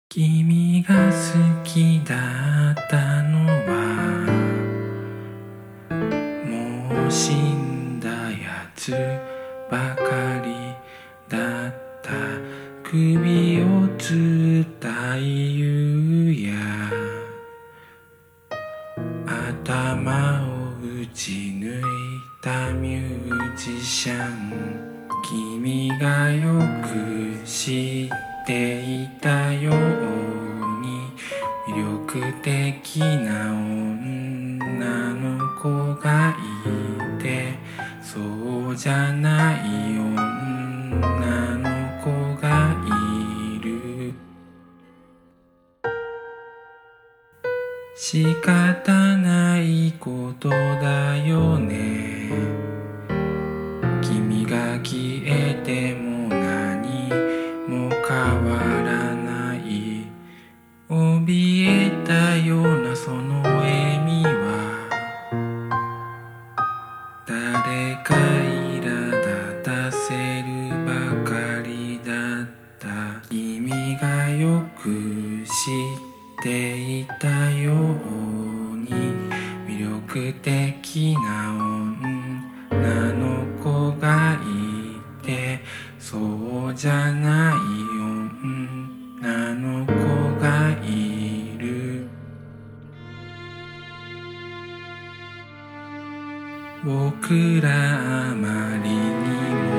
君が好きだったのはもう死んだやつばかりだった。首をつった夕や頭を打ち抜いたミュージシャン、君がよく知っていたように魅力的な女の子がいて、そうじゃない女の子がいる。仕方ないことだよね。君が消えても何も変わらない。怯えたようなその笑みは誰か苛立たせるばかりだった。君がよく知っていたように魅力的な女の子がいて、そうじゃない女の子がいる。僕らあまりにも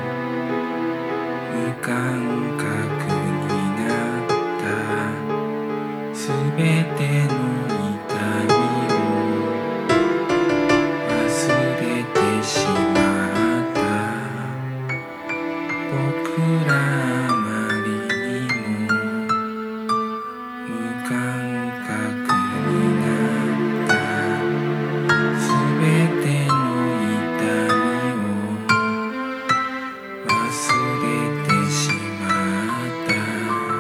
無感覚になったすべての痛みを忘れてしまった。僕らあまりにも無感覚になったすべての痛みを忘れてしまった。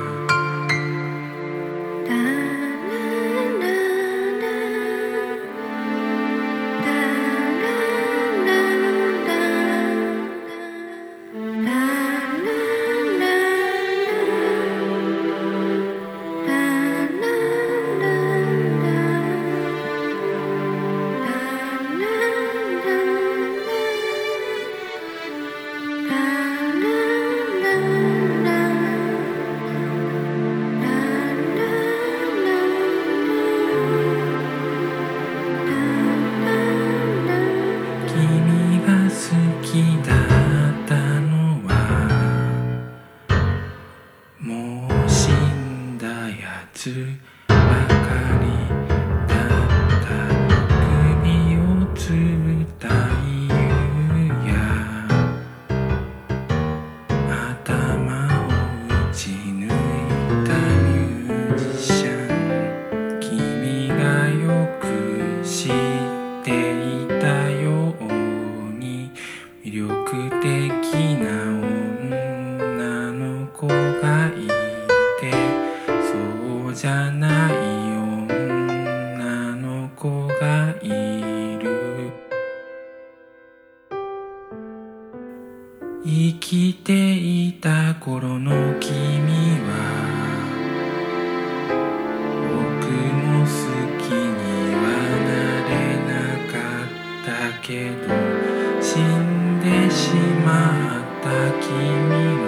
君が好きだったのはもう死んだやつばかりだった。首をつった夕や頭を打ち抜いたミュージシャン、君がよく知っていたように魅力的な女の子がいて、そうじゃない女の子がいる。生きていた頃の君は僕も好きにはなれなかったけど、死んでしまった君の